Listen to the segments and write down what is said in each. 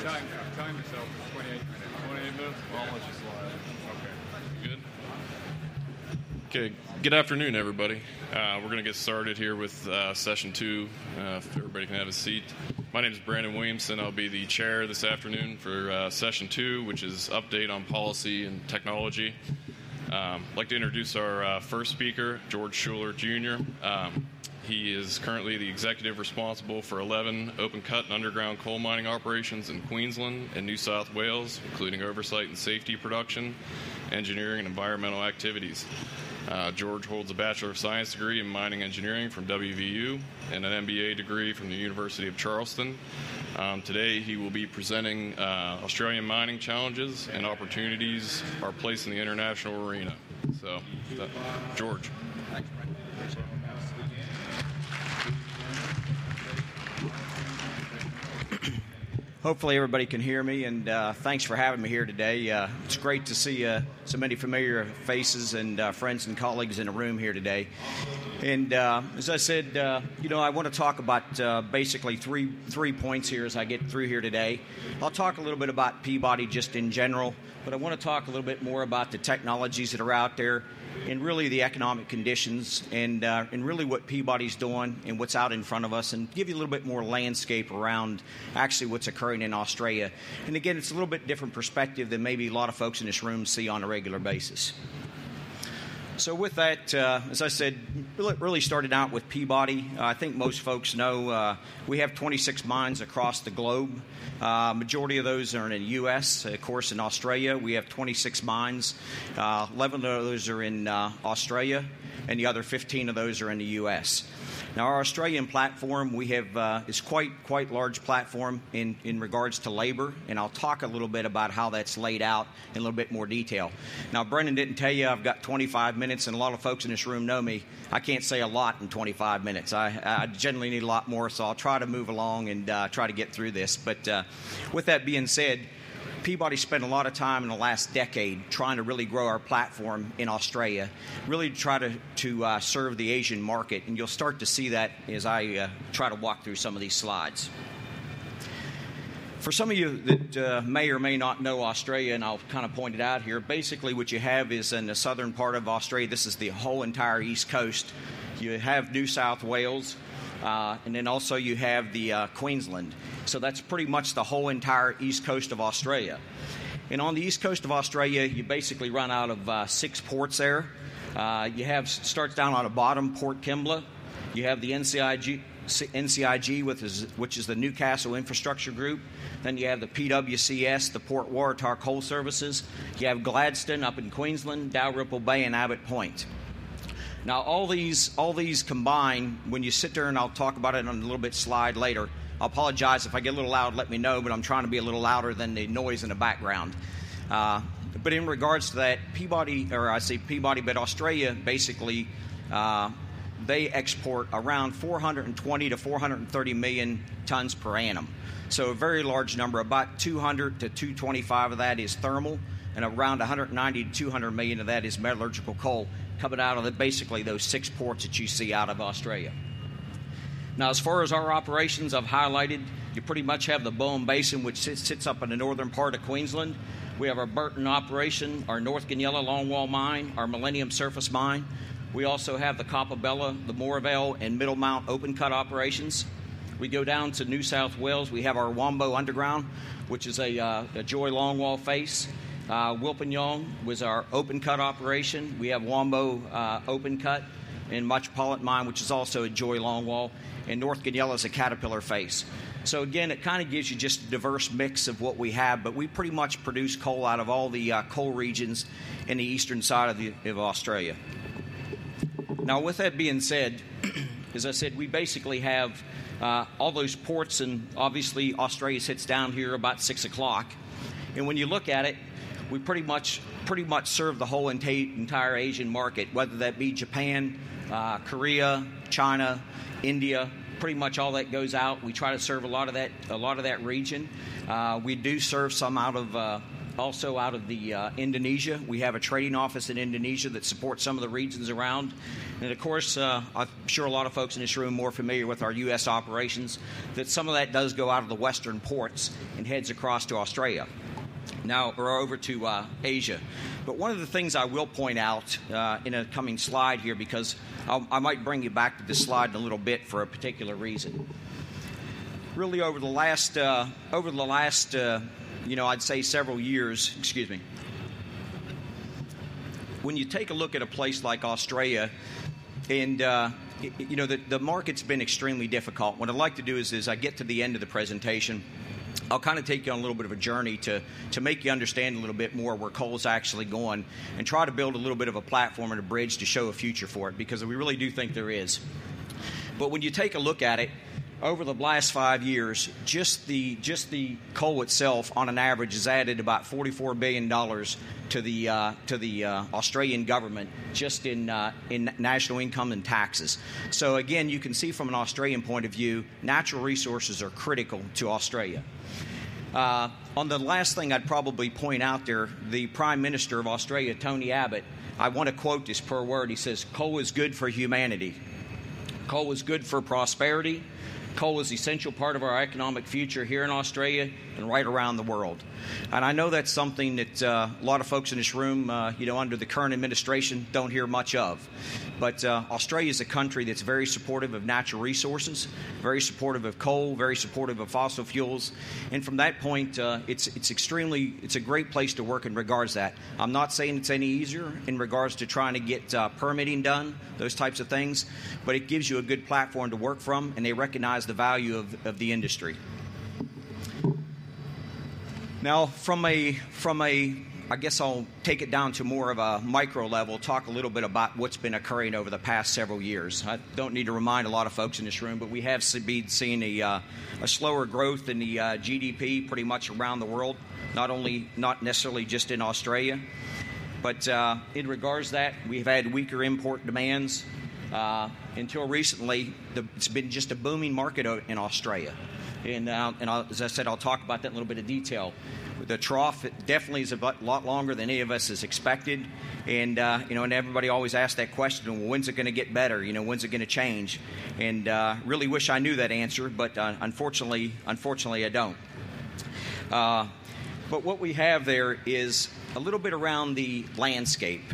I've timed myself for 28 minutes. 28 minutes? Well, let's just slide. Okay. Good? Okay. Good afternoon, everybody. We're going to get started here with Session 2, if everybody can have a seat. My name is Brandon Williamson. I'll be the chair this afternoon for Session 2, which is Update on Policy and Technology. I'd like to introduce our first speaker, George Schuler, Jr. He is currently the executive responsible for 11 open-cut and underground coal mining operations in Queensland and New South Wales, including oversight and safety production, engineering, and environmental activities. George holds a Bachelor of Science degree in mining engineering from WVU and an MBA degree from the University of Charleston. Today he will be presenting Australian mining challenges and opportunities, our place in the international arena. So, George. Hopefully everybody can hear me, and thanks for having me here today. It's great to see so many familiar faces and friends and colleagues in the room here today. And as I said, I want to talk about basically three points here as I get through here today. I'll talk a little bit about Peabody just in general, but I want to talk a little bit more about the technologies that are out there and really the economic conditions and really what Peabody's doing and what's out in front of us, and give you a little bit more landscape around actually what's occurring in Australia. And again, it's a little bit different perspective than maybe a lot of folks in this room see on a regular basis. So with that, as I said, really started out with Peabody. I think most folks know we have 26 mines across the globe. Majority of those are in the U.S. Of course, in Australia, we have 26 mines. 11 of those are in Australia, and the other 15 of those are in the U.S. Now, our Australian platform, we have is quite large platform in regards to labor, and I'll talk a little bit about how that's laid out in a little bit more detail. Now, Brendan didn't tell you I've got 25 minutes, and a lot of folks in this room know me. I can't say a lot in 25 minutes. I generally need a lot more, so I'll try to move along and try to get through this. But with that being said, Peabody spent a lot of time in the last decade trying to really grow our platform in Australia, really try to serve the Asian market, and you'll start to see that as I try to walk through some of these slides. For some of you that may or may not know Australia, and I'll kind of point it out here, basically what you have is in the southern part of Australia, this is the whole entire east coast. You have New South Wales, and then also you have the Queensland. So that's pretty much the whole entire east coast of Australia. And on the east coast of Australia, you basically run out of 6 ports there. You have, starts down on the bottom, Port Kembla. You have the NCIG, which is the Newcastle Infrastructure Group. Then you have the PWCS, the Port Waratah Coal Services. You have Gladstone up in Queensland, Dalrymple Bay, and Abbott Point. Now, all these combine, when you sit there, and I'll talk about it on a little bit slide later. I apologize if I get a little loud, let me know, but I'm trying to be a little louder than the noise in the background. But in regards to that, Peabody, but Australia, basically, they export around 420 to 430 million tons per annum. So a very large number, about 200 to 225 of that is thermal, and around 190 to 200 million of that is metallurgical coal, coming out of basically those 6 ports that you see out of Australia. Now, as far as our operations, I've highlighted, you pretty much have the Bowen Basin, which sits up in the northern part of Queensland. We have our Burton operation, our North Goonyella longwall mine, our Millennium surface mine. We also have the Coppabella, the Moorvale, and Middlemount open cut operations. We go down to New South Wales. We have our Wambo underground, which is a Joy longwall face. Wilpinjong was our open cut operation. We have Wambo open cut, and Metropolitan Mine, which is also a Joy longwall, and North Goonyella is a Caterpillar face. So again, it kind of gives you just a diverse mix of what we have, but we pretty much produce coal out of all the coal regions in the eastern side of Australia. Now, with that being said, as I said, we basically have all those ports, and obviously Australia sits down here about 6 o'clock. And when you look at it, we pretty much serve the whole entire Asian market, whether that be Japan, Korea, China, India. Pretty much all that goes out. We try to serve a lot of that region. We do serve some out of also out of the Indonesia. We have a trading office in Indonesia that supports some of the regions around. And, of course, I'm sure a lot of folks in this room are more familiar with our U.S. operations, that some of that does go out of the western ports and heads across to Australia. Now, or over to Asia. But one of the things I will point out in a coming slide here, because I might bring you back to this slide in a little bit for a particular reason. Really, over the last I'd say several years, when you take a look at a place like Australia, and the market's been extremely difficult. What I'd like to do is I get to the end of the presentation, I'll kind of take you on a little bit of a journey to make you understand a little bit more where coal's actually going, and try to build a little bit of a platform and a bridge to show a future for it, because we really do think there is. But when you take a look at it, over the last 5 years, just the coal itself, on an average, has added about $44 billion to the Australian government, just in national income and taxes. So again, you can see from an Australian point of view, natural resources are critical to Australia. On the last thing I'd probably point out there, the Prime Minister of Australia, Tony Abbott, I want to quote this per word. He says, "Coal is good for humanity. Coal is good for prosperity. Coal is an essential part of our economic future here in Australia and right around the world." And I know that's something that a lot of folks in this room, under the current administration, don't hear much of. But Australia is a country that's very supportive of natural resources, very supportive of coal, very supportive of fossil fuels. And from that point, it's a great place to work in regards to that. I'm not saying it's any easier in regards to trying to get permitting done, those types of things, but it gives you a good platform to work from, and they recognize the value of the industry. Now, I guess I'll take it down to more of a micro level, talk a little bit about what's been occurring over the past several years. I don't need to remind a lot of folks in this room, but we have been seeing a slower growth in the GDP pretty much around the world, not necessarily just in Australia. But in regards to that, we've had weaker import demands. Until recently, it's been just a booming market in Australia. And as I said, I'll talk about that in a little bit of detail. The trough definitely is a lot longer than any of us has expected. And, and everybody always asks that question, well, when's it going to get better? When's it going to change? And really wish I knew that answer, but unfortunately I don't. But what we have there is a little bit around the landscape.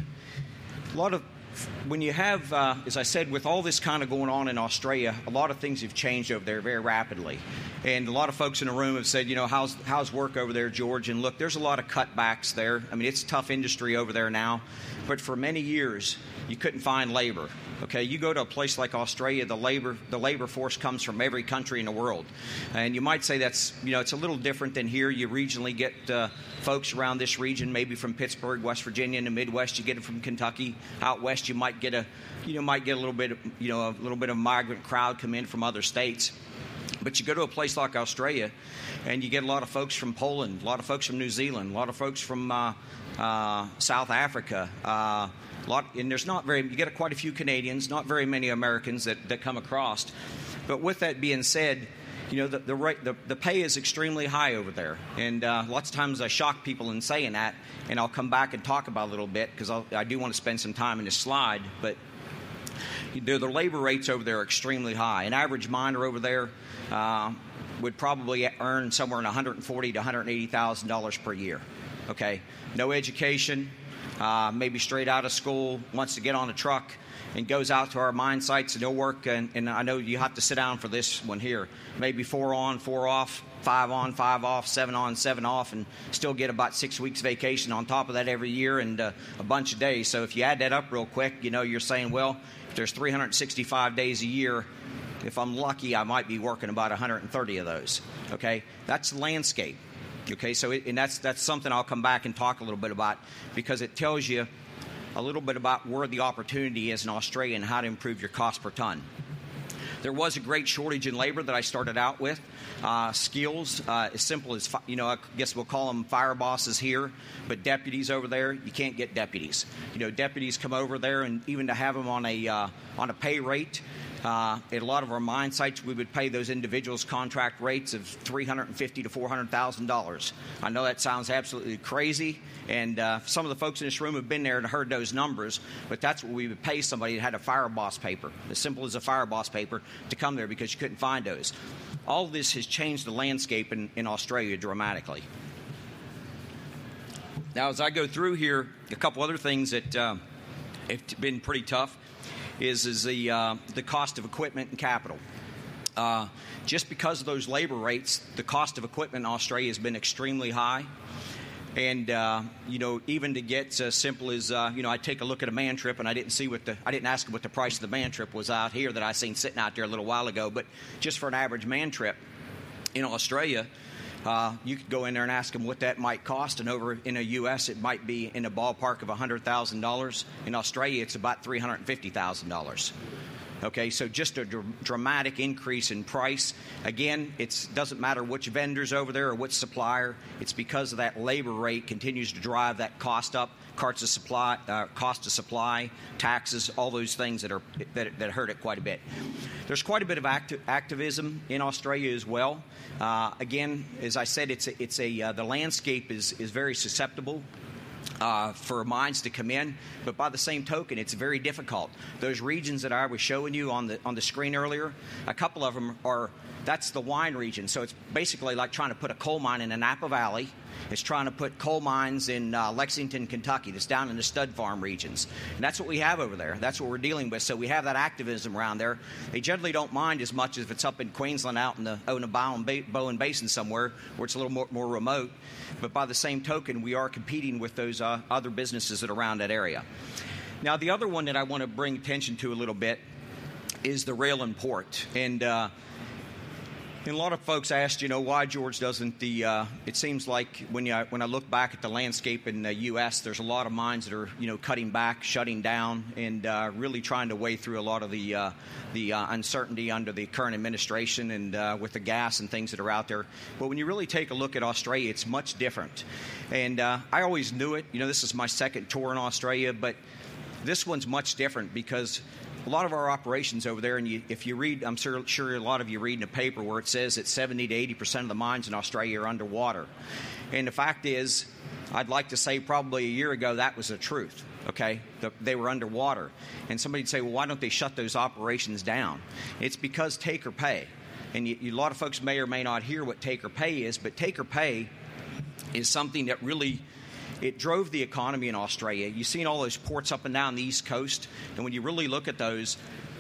When you have, as I said, with all this kind of going on in Australia, a lot of things have changed over there very rapidly. And a lot of folks in the room have said, how's work over there, George? And look, there's a lot of cutbacks there. I mean, it's a tough industry over there now. But for many years, you couldn't find labor. Okay, you go to a place like Australia, the labor force comes from every country in the world. And you might say that's, it's a little different than here. You regionally get folks around this region, maybe from Pittsburgh, West Virginia, in the Midwest. You get it from Kentucky. Out west, you might get a little bit of migrant crowd come in from other states. But you go to a place like Australia, and you get a lot of folks from Poland, a lot of folks from New Zealand, a lot of folks from South Africa. And there's not very. You get quite a few Canadians, not very many Americans that come across. But with that being said, the pay is extremely high over there, and lots of times I shock people in saying that, and I'll come back and talk about it a little bit because I do want to spend some time in this slide, but. The labor rates over there are extremely high. An average miner over there would probably earn somewhere in $140,000 to $180,000 per year. Okay, no education, maybe straight out of school, wants to get on a truck and goes out to our mine sites and they'll work. And I know you have to sit down for this one here. Maybe 4 on, 4 off, 5 on, 5 off, 7 on, 7 off, and still get about 6 weeks vacation on top of that every year and a bunch of days. So if you add that up real quick, you're saying, well, if there's 365 days a year, if I'm lucky, I might be working about 130 of those. Okay, that's the landscape. Okay, so that's something I'll come back and talk a little bit about because it tells you a little bit about where the opportunity is in Australia and how to improve your cost per ton. There was a great shortage in labor that I started out with. Skills, as simple as, I guess we'll call them fire bosses here, but deputies over there, you can't get deputies. Deputies come over there, and even to have them on a pay rate, At a lot of our mine sites, we would pay those individuals contract rates of $350,000 to $400,000. I know that sounds absolutely crazy, and some of the folks in this room have been there and heard those numbers, but that's what we would pay somebody that had a fire boss paper, as simple as a fire boss paper, to come there because you couldn't find those. All of this has changed the landscape in Australia dramatically. Now, as I go through here, a couple other things that have been pretty tough is the cost of equipment and capital. Just because of those labor rates, the cost of equipment in Australia has been extremely high. And even to get as simple as I take a look at a man trip, and I didn't ask him what the price of the man trip was out here that I seen sitting out there a little while ago. But just for an average man trip in Australia, you could go in there and ask them what that might cost, and over in the U.S. it might be in the ballpark of $100,000. In Australia, it's about $350,000. Okay, so just a dramatic increase in price. Again, it doesn't matter which vendor's over there or which supplier. It's because of that labor rate continues to drive that cost up. Cost of supply, taxes, all those things that hurt it quite a bit. There's quite a bit of activism in Australia as well. Again, as I said, the landscape is very susceptible for mines to come in, but by the same token, it's very difficult. Those regions that I was showing you on the screen earlier, a couple of them that's the wine region. So it's basically like trying to put a coal mine in a Napa Valley. It's trying to put coal mines in Lexington, Kentucky. That's down in the stud farm regions. And that's what we have over there. That's what we're dealing with. So we have that activism around there. They generally don't mind as much as if it's up in Queensland out in the Bowen Basin somewhere where it's a little more remote. But by the same token, we are competing with those other businesses that are around that area. Now, the other one that I want to bring attention to a little bit is the rail and port. And a lot of folks asked, why George doesn't it seems like when I look back at the landscape in the U.S., there's a lot of mines that are, cutting back, shutting down, and really trying to weigh through a lot of the uncertainty under the current administration and with the gas and things that are out there. But when you really take a look at Australia, it's much different. And I always knew it. This is my second tour in Australia, but this one's much different because a lot of our operations over there, and if you read, I'm sure a lot of you read in the paper where it says that 70 to 80% of the mines in Australia are underwater. And the fact is, I'd like to say probably a year ago that was the truth, okay? They were underwater. And somebody'd say, well, why don't they shut those operations down? It's because take or pay. And a lot of folks may or may not hear what take or pay is, but take or pay is something that really it drove the economy in Australia. You've seen all those ports up and down the East Coast, and when you really look at those,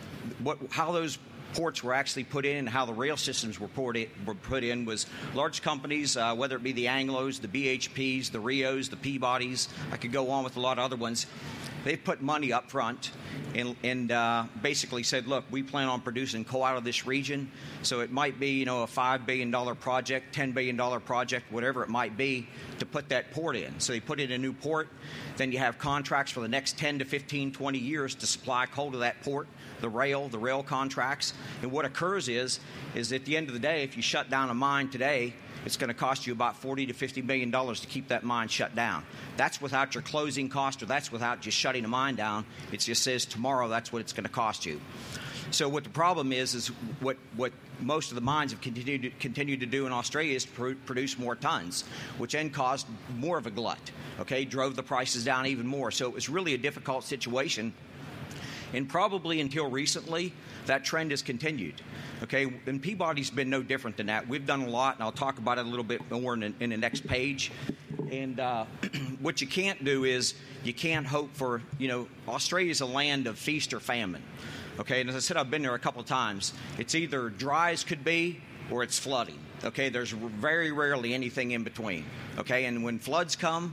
how those ports were actually put in and how the rail systems were put in was large companies, whether it be the Anglos, the BHPs, the Rios, the Peabodys. I could go on with a lot of other ones. They put money up front and basically said, look, we plan on producing coal out of this region. So it might be, a $5 billion project, $10 billion project, whatever it might be, to put that port in. So they put in a new port. Then you have contracts for the next 10 to 15, 20 years to supply coal to that port, the rail contracts. And what occurs is at the end of the day, if you shut down a mine today, it's going to cost you about $40 to $50 million to keep that mine shut down. That's without your closing cost, or that's without just shutting a mine down. It just says tomorrow that's what it's going to cost you. So what the problem is what most of the mines have continued to do in Australia is produce more tons, which then caused more of a glut, okay, drove the prices down even more. So it was really a difficult situation. And probably until recently, that trend has continued. Okay, and Peabody's been no different than that. We've done a lot, and I'll talk about it a little bit more in the next page. And what you can't do is you can't hope for, Australia's a land of feast or famine. Okay, and as I said, I've been there a couple of times. It's either dry as could be or it's flooding. Okay, there's very rarely anything in between. Okay, and when floods come,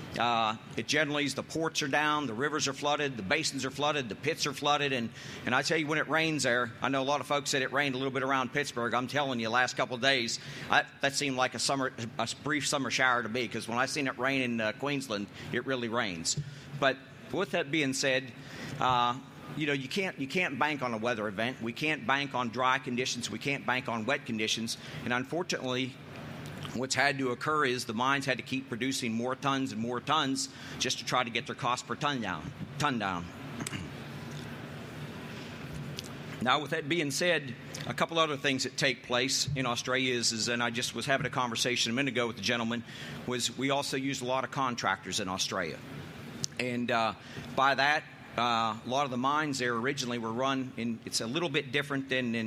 it generally is the ports are down, the rivers are flooded, the basins are flooded, the pits are flooded, and I tell you, when it rains there, I know a lot of folks said it rained a little bit around Pittsburgh. I'm telling you, last couple of days, that seemed like a brief summer shower to me, because when I seen it rain in Queensland, it really rains. But with that being said, you can't bank on a weather event. We can't bank on dry conditions. We can't bank on wet conditions, and unfortunately, what's had to occur is the mines had to keep producing more tons and more tons just to try to get their cost per ton down. Now, with that being said, a couple other things that take place in Australia is, and I just was having a conversation a minute ago with the gentleman, was we also use a lot of contractors in Australia. And by that, a lot of the mines there originally were run in, it's a little bit different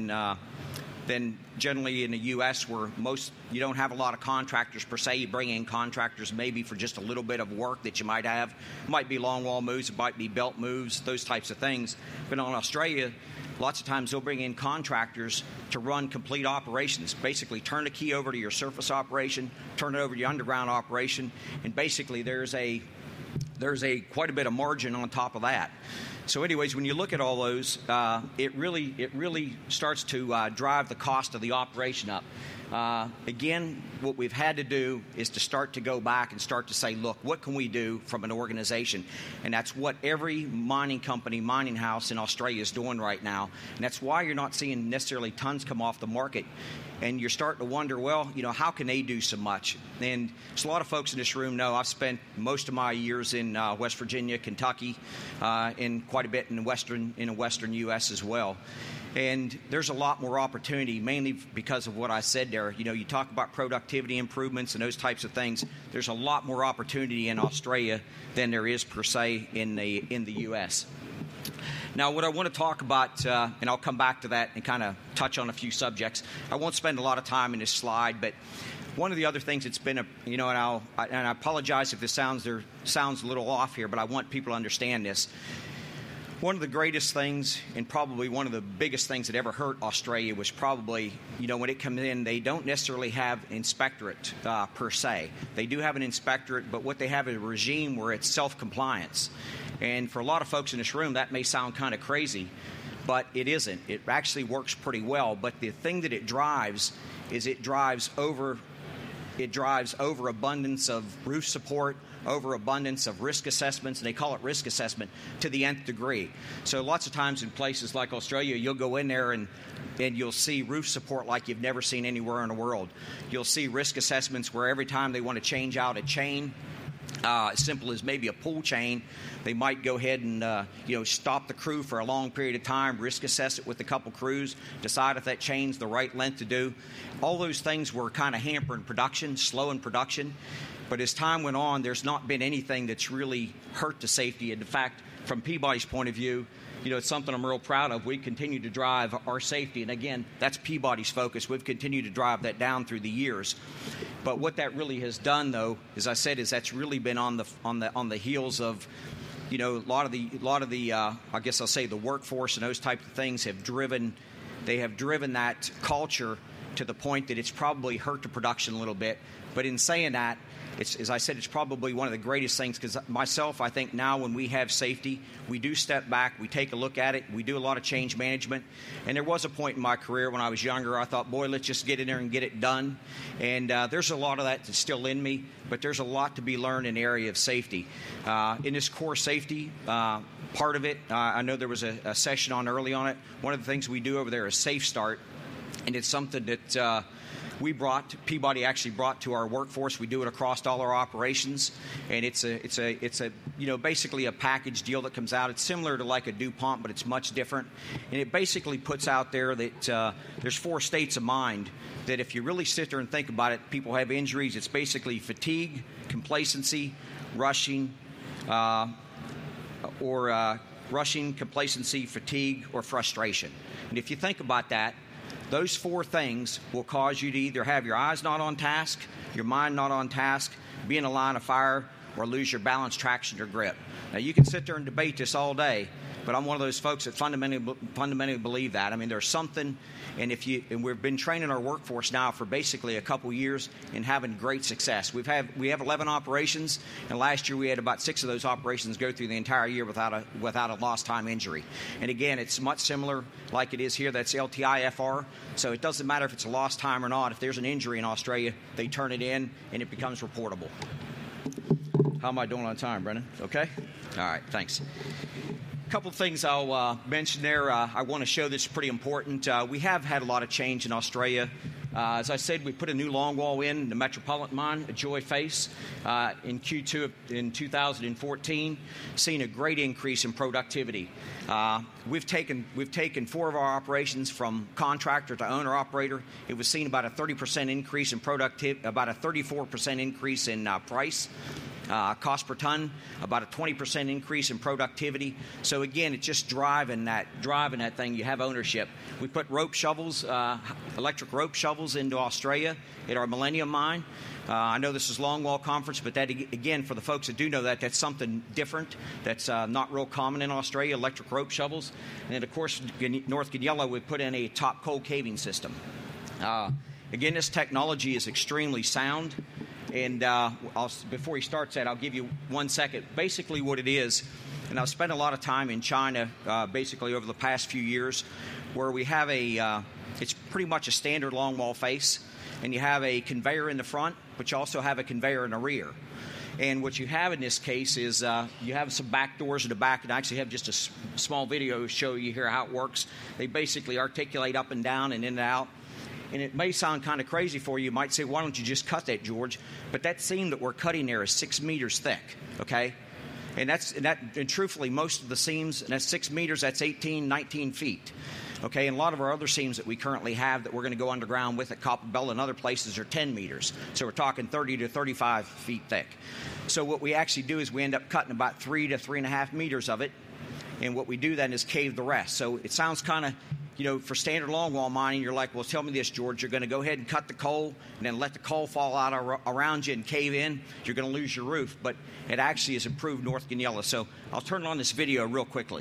than generally in the U.S., where you don't have a lot of contractors per se. You bring in contractors maybe for just a little bit of work that you might have. It might be longwall moves, it might be belt moves, those types of things. But in Australia, lots of times they'll bring in contractors to run complete operations. Basically, turn the key over to your surface operation, turn it over to your underground operation, and basically there's a quite a bit of margin on top of that. So anyways, when you look at all those, it really starts to drive the cost of the operation up. Again, what we've had to do is to start to go back and start to say, look, what can we do from an organization? And that's what every mining company, mining house in Australia is doing right now. And that's why you're not seeing necessarily tons come off the market. And you're starting to wonder, well, how can they do so much? And so a lot of folks in this room know I've spent most of my years in West Virginia, Kentucky, and quite a bit in the western U.S. as well. And there's a lot more opportunity, mainly because of what I said there. You talk about productivity improvements and those types of things. There's a lot more opportunity in Australia than there is per se in the U.S. Now, what I want to talk about, and I'll come back to that and kind of touch on a few subjects. I won't spend a lot of time in this slide, but one of the other things that's been, and I apologize if this sounds a little off here, but I want people to understand this. One of the greatest things, and probably one of the biggest things that ever hurt Australia, was probably, when it comes in, they don't necessarily have an inspectorate per se. They do have an inspectorate, but what they have is a regime where it's self-compliance. And for a lot of folks in this room, that may sound kind of crazy, but it isn't. It actually works pretty well. But the thing that it drives is it drives overabundance of roof support, overabundance of risk assessments, and they call it risk assessment to the nth degree. So lots of times in places like Australia, you'll go in there and you'll see roof support like you've never seen anywhere in the world. You'll see risk assessments where every time they want to change out a chain, as simple as maybe a pull chain, they might go ahead and stop the crew for a long period of time, risk assess it with a couple crews, decide if that chain's the right length to do. All those things were kind of hampering production, slowing production. But as time went on, there's not been anything that's really hurt the safety. And in fact, from Peabody's point of view, it's something I'm real proud of. We continue to drive our safety. And again, that's Peabody's focus. We've continued to drive that down through the years. But what that really has done, though, as I said, is that's really been on the heels of, a lot of the I guess I'll say the workforce and those types of things have driven that culture to the point that it's probably hurt the production a little bit. But in saying that, as I said, it's probably one of the greatest things, because myself, I think now when we have safety, we do step back, we take a look at it, we do a lot of change management. And there was a point in my career when I was younger, I thought, boy, let's just get in there and get it done. And there's a lot of that that's still in me, but there's a lot to be learned in the area of safety. In this core safety part of it, I know there was a session on early on it. One of the things we do over there is Safe Start, and it's something that Peabody actually brought to our workforce. We do it across all our operations, and it's basically a package deal that comes out. It's similar to like a DuPont, but it's much different. And it basically puts out there that there's 4 states of mind that if you really sit there and think about it, people have injuries. It's basically fatigue, complacency, rushing, complacency, fatigue, or frustration. And if you think about that, those 4 things will cause you to either have your eyes not on task, your mind not on task, be in a line of fire, or lose your balance, traction, or grip. Now, you can sit there and debate this all day, but I'm one of those folks that fundamentally believe that. I mean, there's something, and we've been training our workforce now for basically a couple years and having great success. We have 11 operations, and last year we had about 6 of those operations go through the entire year without a lost time injury. And again, it's much similar like it is here. That's LTIFR, so it doesn't matter if it's a lost time or not. If there's an injury in Australia, they turn it in and it becomes reportable. How am I doing on time, Brendan? Okay? All right, thanks. A couple of things I'll mention there. I want to show this is pretty important. We have had a lot of change in Australia As I said, we put a new longwall in the Metropolitan mine, a Joy Face, in Q2 in 2014, seeing a great increase in productivity. We've taken 4 of our operations from contractor to owner operator. It was seen about a 30% increase in productivity, about a 34% increase in price. Cost per ton, about a 20% increase in productivity. So again, it's just driving that thing. You have ownership. We put rope shovels, electric rope shovels into Australia at our Millennium mine. I know this is Longwall Conference, but that, again, for the folks that do know that, that's something different. That's not real common in Australia, electric rope shovels. And of course, in North Goonyella, we put in a top coal caving system. Again, this technology is extremely sound. And before he starts that, I'll give you 1 second. Basically what it is, and I've spent a lot of time in China basically over the past few years, where we have it's pretty much a standard longwall face, and you have a conveyor in the front, but you also have a conveyor in the rear. And what you have in this case is you have some back doors in the back, and I actually have just a small video to show you here how it works. They basically articulate up and down and in and out. And it may sound kind of crazy for you. You might say, why don't you just cut that, George? But that seam that we're cutting there is 6 meters thick, okay? And truthfully, most of the seams, and that's 6 meters, that's 18, 19 feet. Okay, and a lot of our other seams that we currently have that we're going to go underground with at Copperbell and other places are 10 meters. So we're talking 30 to 35 feet thick. So what we actually do is we end up cutting about 3 to 3.5 meters of it. And what we do then is cave the rest. So it sounds kind of, for standard longwall mining, you're like, well, tell me this, George. You're going to go ahead and cut the coal and then let the coal fall out around you and cave in. You're going to lose your roof. But it actually has improved North Goonyella. So I'll turn on this video real quickly.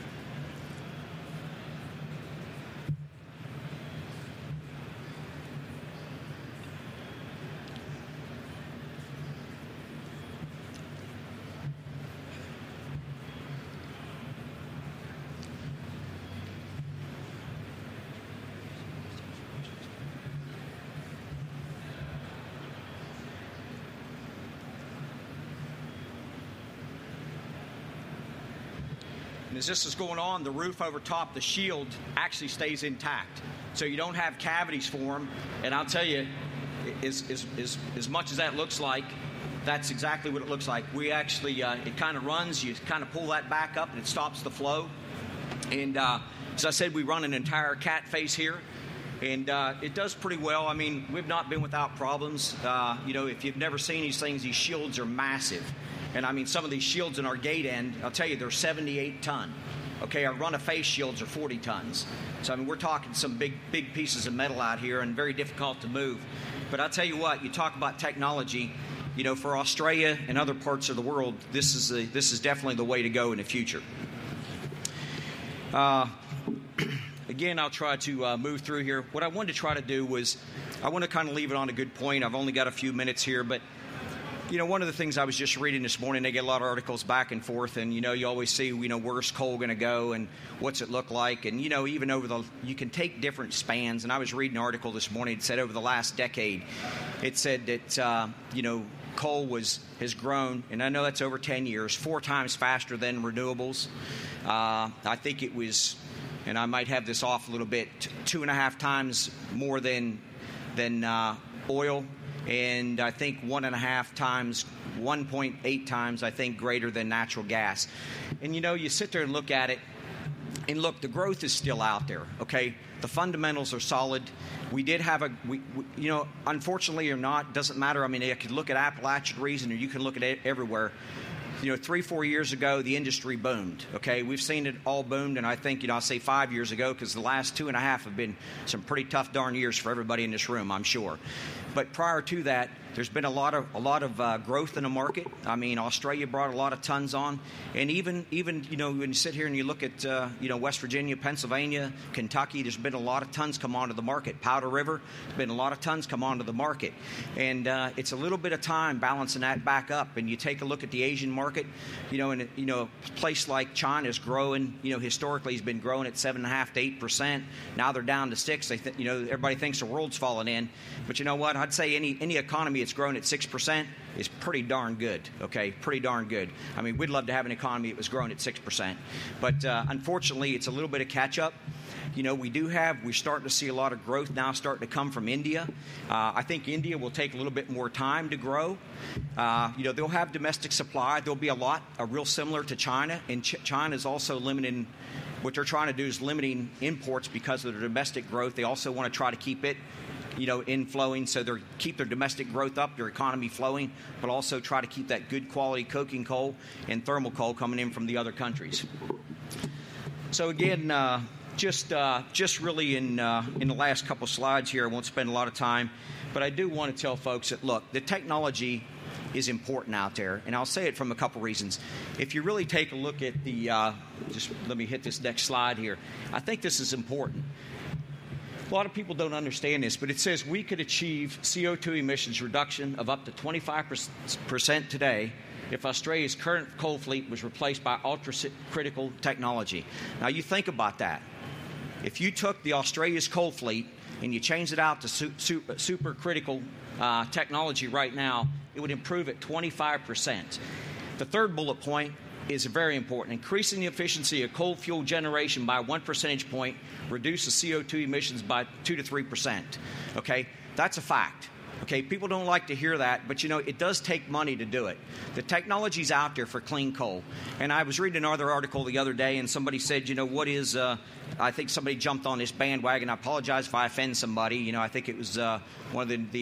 And as this is going on, the roof over top, the shield, actually stays intact. So you don't have cavities form. And I'll tell you, as much as that looks like, that's exactly what it looks like. We actually, it kind of runs. You kind of pull that back up, and it stops the flow. And as I said, we run an entire cat face here. And it does pretty well. I mean, we've not been without problems. If you've never seen these things, these shields are massive. And I mean, some of these shields in our gate end, I'll tell you, they're 78 ton. Okay, our run-of-face shields are 40 tons. So I mean, we're talking some big pieces of metal out here and very difficult to move. But I'll tell you what, you talk about technology, for Australia and other parts of the world, this is definitely the way to go in the future. Again, I'll try to move through here. What I wanted to try to do was, I want to kind of leave it on a good point. I've only got a few minutes here, but one of the things I was just reading this morning, they get a lot of articles back and forth, and, you always see, where's coal going to go and what's it look like? And, even you can take different spans. And I was reading an article this morning. It said over the last decade, it said that, coal has grown, and I know that's over 10 years, 4 times faster than renewables. I think it was, and I might have this off a little bit, 2.5 times more than oil. And I think 1.5 times, 1.8 times, I think, greater than natural gas. And, you sit there and look at it, and look, the growth is still out there, okay? The fundamentals are solid. We did have unfortunately or not, doesn't matter. I mean, you could look at Appalachian region, or you can look at it everywhere. 3-4 years ago, the industry boomed, okay? We've seen it all boomed, and I think, I'll say 5 years ago, because the last 2.5 have been some pretty tough darn years for everybody in this room, I'm sure. But prior to that, there's been a lot of growth in the market. I mean, Australia brought a lot of tons on, and even when you sit here and you look at West Virginia, Pennsylvania, Kentucky, there's been a lot of tons come onto the market. Powder River, there's been a lot of tons come onto the market, and it's a little bit of time balancing that back up. And you take a look at the Asian market, and a place like China is growing. Historically, has been growing at 7.5 to 8%. Now they're down to 6. Everybody thinks the world's falling in, but you know what? I'd say any economy that's grown at 6% is pretty darn good, okay? Pretty darn good. I mean, we'd love to have an economy that was growing at 6%. But unfortunately, it's a little bit of catch-up. You know, we're starting to see a lot of growth now starting to come from India. I think India will take a little bit more time to grow. You know, they'll have domestic supply. There'll be a real similar to China. And China is also limiting, what they're trying to do is limiting imports because of their domestic growth. They also want to try to keep it, you know, inflowing, so they keep their domestic growth up, their economy flowing, but also try to keep that good quality coking coal and thermal coal coming in from the other countries. So again, just really in the last couple slides here, I won't spend a lot of time, but I do want to tell folks that, look, the technology is important out there, and I'll say it from a couple reasons. If you really take a look at just let me hit this next slide here. I think this is important. A lot of people don't understand this, but it says we could achieve CO2 emissions reduction of up to 25% today if Australia's current coal fleet was replaced by ultra-critical technology. Now, you think about that. If you took the Australia's coal fleet and you changed it out to supercritical technology right now, it would improve at 25%. The third bullet point is very important. Increasing the efficiency of coal fuel generation by 1 percentage point reduces CO2 emissions by 2 to 3%. Okay, that's a fact. Okay, people don't like to hear that, but you know, it does take money to do it. The technology's out there for clean coal. And I was reading another article the other day, and somebody said, you know, what is, I think somebody jumped on this bandwagon. I apologize if I offend somebody. You know, I think it was one of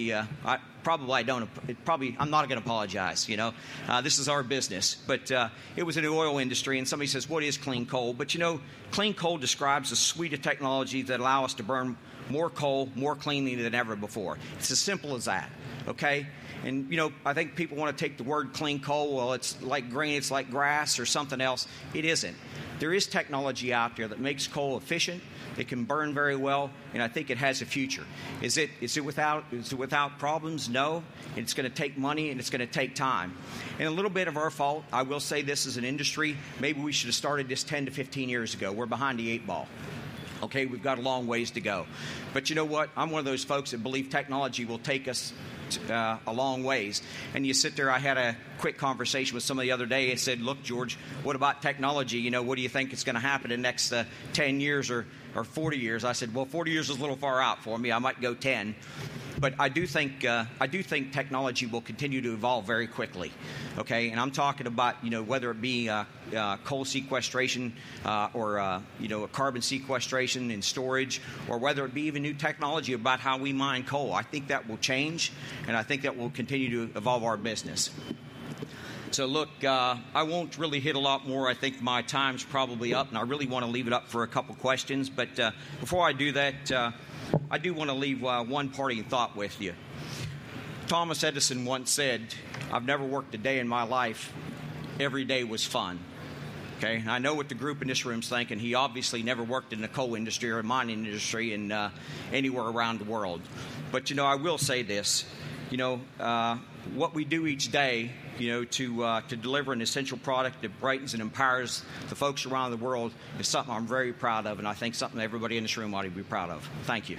I'm not going to apologize, you know. This is our business. But it was in the oil industry, and somebody says, what is clean coal? But you know, clean coal describes a suite of technologies that allow us to burn more coal, more cleanly than ever before. It's as simple as that, okay? And, you know, I think people want to take the word clean coal, well, it's like green, it's like grass or something else. It isn't. There is technology out there that makes coal efficient, it can burn very well, and I think it has a future. Is it without problems? No. It's going to take money and it's going to take time. And a little bit of our fault, I will say this as an industry, maybe we should have started this 10 to 15 years ago. We're behind the 8 ball. Okay, we've got a long ways to go. But you know what? I'm one of those folks that believe technology will take us a long ways. And you sit there, I had a quick conversation with somebody the other day. I said, look, George, what about technology? You know, what do you think is going to happen in the next 10 years or 40 years? I said, well, 40 years is a little far out for me. I might go 10. But I do think technology will continue to evolve very quickly. Okay, and I'm talking about, you know, whether it be coal sequestration or you know, a carbon sequestration and storage, or whether it be even new technology about how we mine coal. I think that will change, and I think that will continue to evolve our business. So look, I won't really hit a lot more. I think my time's probably up, and I really want to leave it up for a couple questions. But before I do that, I do want to leave one parting thought with you. Thomas Edison once said, I've never worked a day in my life. Every day was fun. Okay, and I know what the group in this room's thinking. He obviously never worked in the coal industry or mining industry in anywhere around the world. But, you know, I will say this. You know, what we do each day, you know, to deliver an essential product that brightens and empowers the folks around the world is something I'm very proud of, and I think something everybody in this room ought to be proud of. Thank you.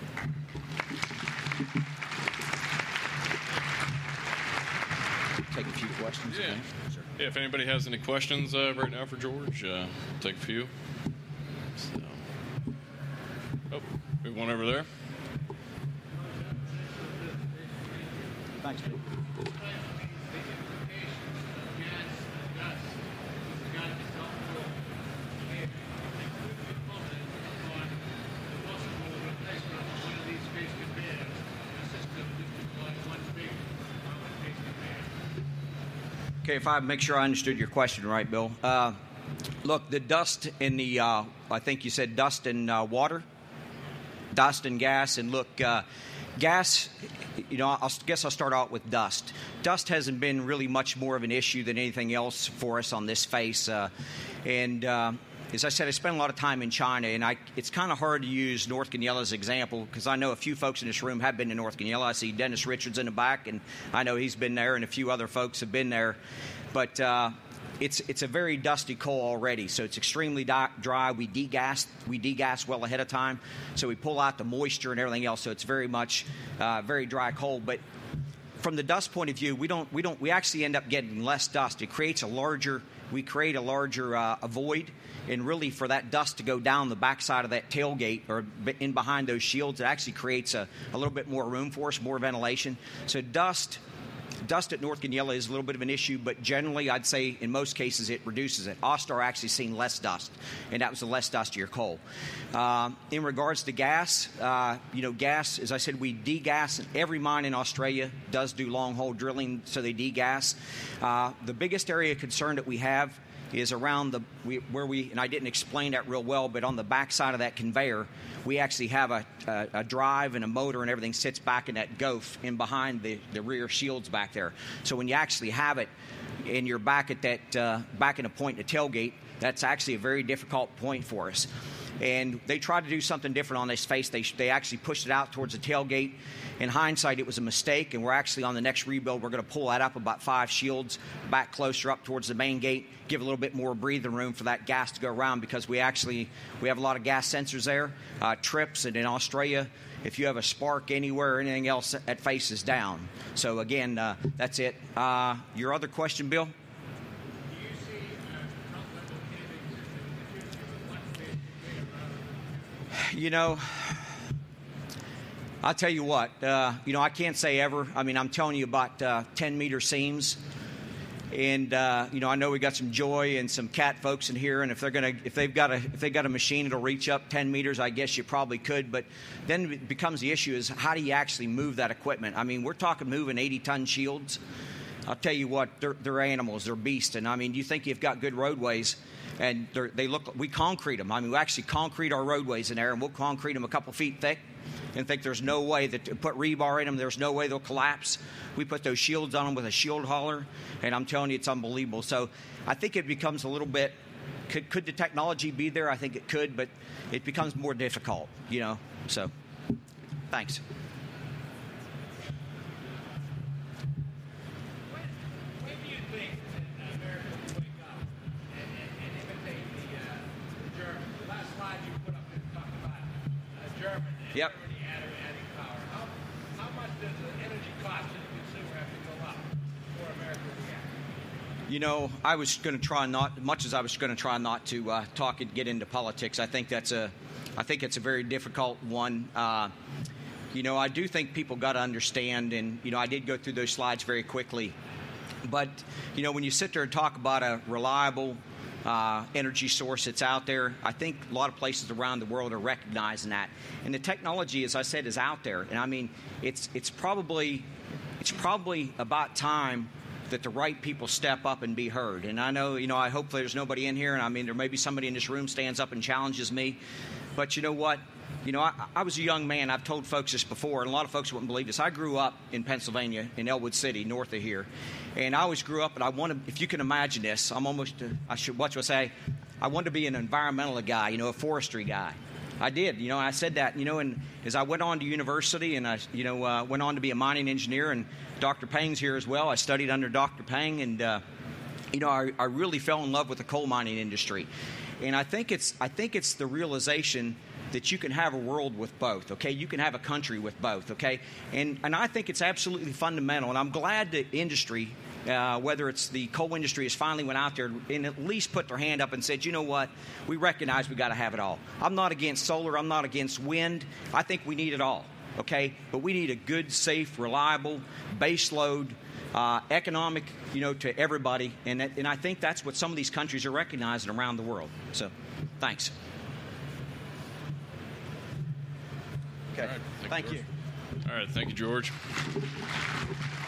Take a few questions. Yeah. Okay? Sure. Yeah, if anybody has any questions right now for George, take a few. So. Oh, we have one over there. Thanks, Bill. Okay, if I make sure I understood your question right, Bill. Look, the dust in the, I think you said dust and water, dust and gas. And look, gas, you know, I guess I'll start out with dust. Dust hasn't been really much more of an issue than anything else for us on this face. As I said, I spent a lot of time in China, and it's kind of hard to use North Goonyella as an example because I know a few folks in this room have been to North Goonyella. I see Dennis Richards in the back, and I know he's been there, and a few other folks have been there. But it's a very dusty coal already, so it's extremely dry. We degas well ahead of time, so we pull out the moisture and everything else. So it's very much very dry coal. But from the dust point of view, we actually end up getting less dust. It creates we create a larger void, and really for that dust to go down the backside of that tailgate or in behind those shields, it actually creates a little bit more room for us, more ventilation. So dust at North Goonyella is a little bit of an issue, but generally I'd say in most cases it reduces it. Austar actually seen less dust, and that was the less dustier coal. In regards to gas, gas, as I said, we degas. Every mine in Australia does do long hole drilling, so they degas. The biggest area of concern that we have is around and I didn't explain that real well, but on the backside of that conveyor, we actually have a drive and a motor and everything sits back in that GOF in behind the rear shields back there. So when you actually have it and you're back at that back in a point in the tailgate, that's actually a very difficult point for us. And they tried to do something different on this face. They actually pushed it out towards the tailgate. In hindsight, it was a mistake, and we're actually on the next rebuild. We're going to pull that up about 5 shields back closer up towards the main gate, give a little bit more breathing room for that gas to go around, because we have a lot of gas sensors there, trips, and in Australia, if you have a spark anywhere or anything else, that faces down. So again, that's it. Your other question, Bill? I'll tell you what, I can't say ever. I mean, I'm telling you about 10-meter seams. And, I know we got some Joy and some Cat folks in here. And if they've got a machine that'll reach up 10 meters, I guess you probably could. But then it becomes the issue is how do you actually move that equipment? I mean, we're talking moving 80-ton shields. I'll tell you what, they're animals, they're beasts. And, I mean, you think you've got good roadways. And we concrete them. I mean, we actually concrete our roadways in there, and we'll concrete them a couple feet thick and think there's no way to put rebar in them. There's no way they'll collapse. We put those shields on them with a shield hauler, and I'm telling you, it's unbelievable. So I think it becomes a little bit, could the technology be there? I think it could, but it becomes more difficult, So thanks. Yep. How much does the energy cost to the consumer have to go up for America to react? I was going to try not, much as I was going to try not to talk and get into politics. I think it's a very difficult one. I do think people got to understand, and I did go through those slides very quickly. But when you sit there and talk about a reliable energy source that's out there, I think a lot of places around the world are recognizing that. And the technology, as I said, is out there. And I mean, it's probably about time that the right people step up and be heard. And I know, I hope there's nobody in here, and I mean, there may be somebody in this room stands up and challenges me. But you know what? I was a young man. I've told folks this before, and a lot of folks wouldn't believe this. I grew up in Pennsylvania, in Elwood City, north of here. And I always grew up, and if you can imagine this, I wanted to be an environmental guy, a forestry guy. I did, I said that, and as I went on to university and I, went on to be a mining engineer, and Dr. Pang's here as well. I studied under Dr. Pang, and, I really fell in love with the coal mining industry. And I think it's the realization that you can have a world with both, okay? You can have a country with both, okay? And I think it's absolutely fundamental, and I'm glad that industry, whether it's the coal industry, has finally went out there and at least put their hand up and said, you know what, we recognize we got to have it all. I'm not against solar. I'm not against wind. I think we need it all, okay? But we need a good, safe, reliable, base load, economic, to everybody. And I think that's what some of these countries are recognizing around the world. So, thanks. Okay. All right, thank you. All right, thank you, George.